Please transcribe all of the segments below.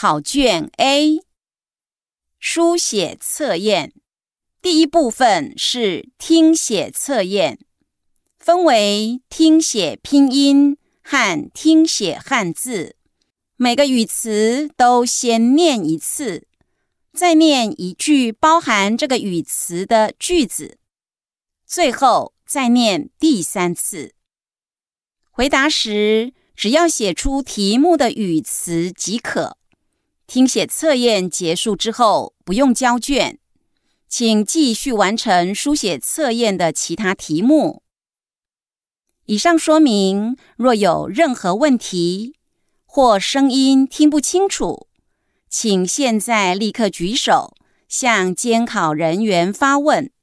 考卷 A 书写测验，第一部分是听写测验，分为听写拼音和听写汉字，每个语词都先念一次，再念一句包含这个语词的句子，最后再念第3次。回答时，只要写出题目的语词即可。听写测验结束之后，不用交卷，请继续完成书写测验的其他题目。以上说明，若有任何问题或声音听不清楚，请现在立刻举手，向监考人员发问。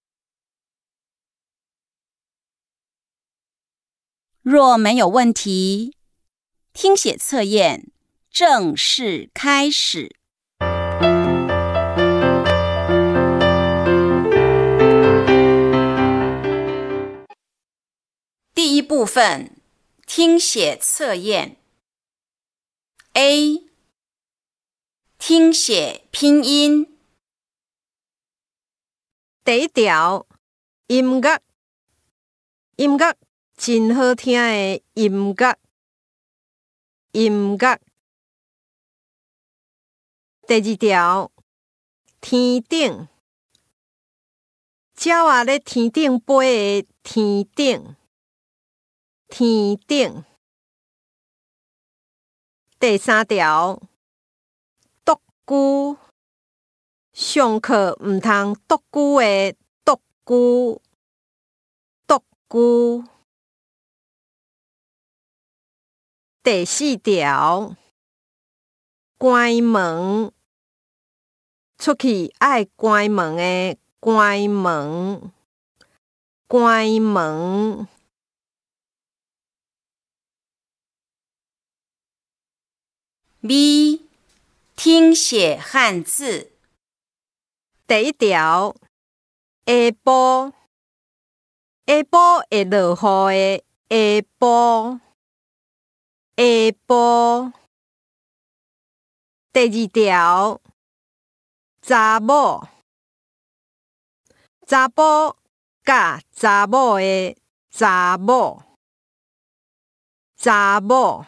若没有问题，听写测验正式开始。第一部分，听写测验 A 听写拼音。 第一条，音乐，音乐，真好听的音乐，音乐。第二条，天顶，鸟仔咧天顶飞的天顶，天顶。第三条，独居，上课毋通独居的独居，独居。第四条，关门，出去爱关门的关门，关门。 B 听写汉字。 第一条，下晡，下晡会落雨的下晡，下晡。第二条，查某，查甫甲查某的查某，查某。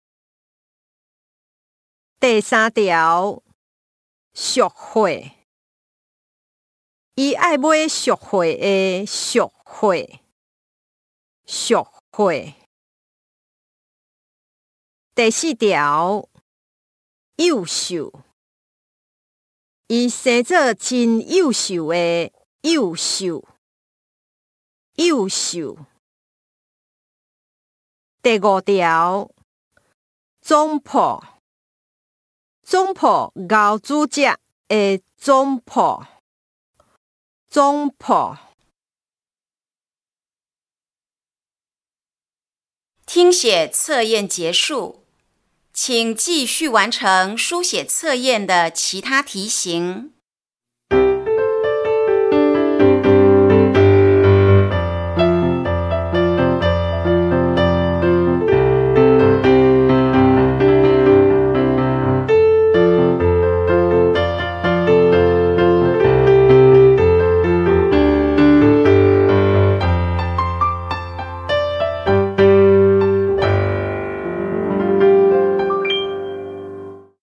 第三条，俗货，伊爱买俗货的俗货，俗货。第四条，幼秀，伊生做真幼秀的幼秀，幼秀。第五条，总铺，总铺熬煮食的总铺，总铺。 听写测验结束，请继续完成书写测验的其他题型。